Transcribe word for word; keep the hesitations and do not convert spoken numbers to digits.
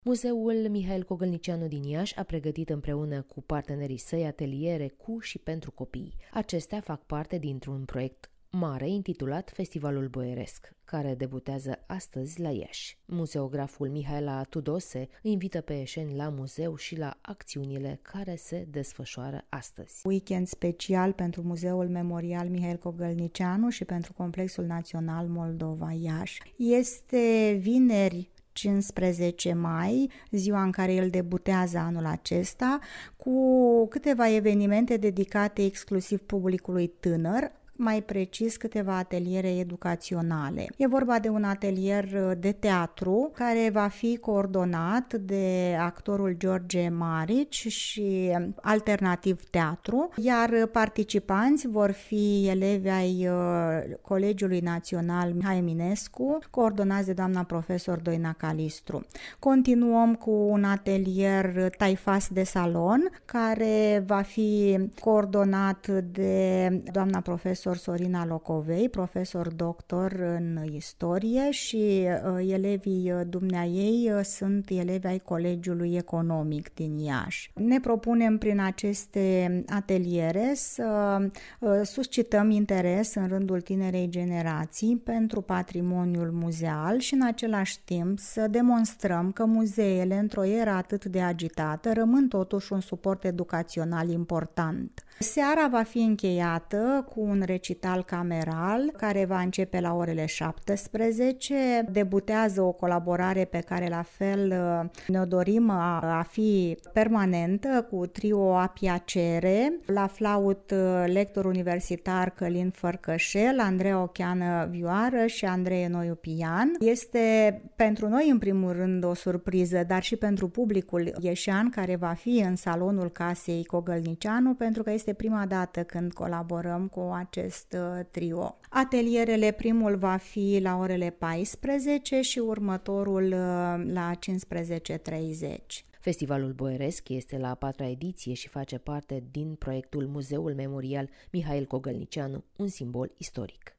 Muzeul Mihail Cogălnicianu din Iași a pregătit împreună cu partenerii săi ateliere cu și pentru copii. Acestea fac parte dintr-un proiect mare intitulat Festivalul Boieresc, care debutează astăzi la Iași. Muzeograful Mihaela Tudose îi invită pe ieșeni la muzeu și la acțiunile care se desfășoară astăzi. Weekend special pentru Muzeul Memorial Mihail Cogălnicianu și pentru Complexul Național Moldova Iași. Este vineri cincisprezece mai, ziua în care el debutează anul acesta, cu câteva evenimente dedicate exclusiv publicului tânăr, mai precis câteva ateliere educaționale. E vorba de un atelier de teatru care va fi coordonat de actorul George Marici și Alternativ Teatru, iar participanți vor fi elevi ai Colegiului Național Mihai Eminescu, coordonați de doamna profesor Doina Calistru. Continuăm cu un atelier taifas de salon, care va fi coordonat de doamna profesor Sorina Locovei, profesor doctor în istorie, și uh, elevii dumneaei uh, sunt elevi ai Colegiului Economic din Iași. Ne propunem prin aceste ateliere să uh, suscităm interes în rândul tinerei generații pentru patrimoniul muzeal și în același timp să demonstrăm că muzeele, într-o eră atât de agitată, rămân totuși un suport educațional important. Seara va fi încheiată cu un recital cameral care va începe la orele șaptesprezece. Debutează o colaborare pe care la fel ne-o dorim a, a fi permanentă cu trio Apiacere, la flaut lector universitar Călin Fărcășel, Andreea Ocheană vioară și Andrei Noiu pian. Este pentru noi în primul rând o surpriză, dar și pentru publicul ieșean care va fi în salonul Casei Cogălnicianu, pentru că este prima dată când colaborăm cu acest trio. Atelierele, primul va fi la orele paisprezece și următorul la cincisprezece treizeci. Festivalul Boieresc este la a patra ediție și face parte din proiectul Muzeul Memorial Mihail Cogălnicianu, un simbol istoric.